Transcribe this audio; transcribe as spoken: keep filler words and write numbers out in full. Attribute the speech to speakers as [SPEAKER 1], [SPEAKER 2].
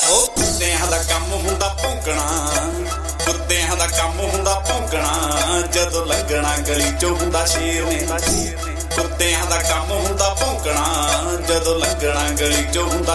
[SPEAKER 1] ਉਹ ਕੁੱਤਿਆਂ ਦਾ ਕੰਮ ਹੁੰਦਾ ਭੌਂਕਣਾ, ਕੁੱਤਿਆਂ ਦਾ ਕੰਮ ਹੁੰਦਾ ਭੌਂਕਣਾ, ਜਦੋਂ ਲੰਘਣਾ ਗਲੀ ਚੋਂ ਹੁੰਦਾ ਸ਼ੇਰ ਨੇ। ਕੁੱਤਿਆਂ ਦਾ ਕੰਮ ਹੁੰਦਾ ਭੌਂਕਣਾ, ਜਦੋਂ ਲੰਘਣਾ ਗਲੀ ਚੋਂ ਹੁੰਦਾ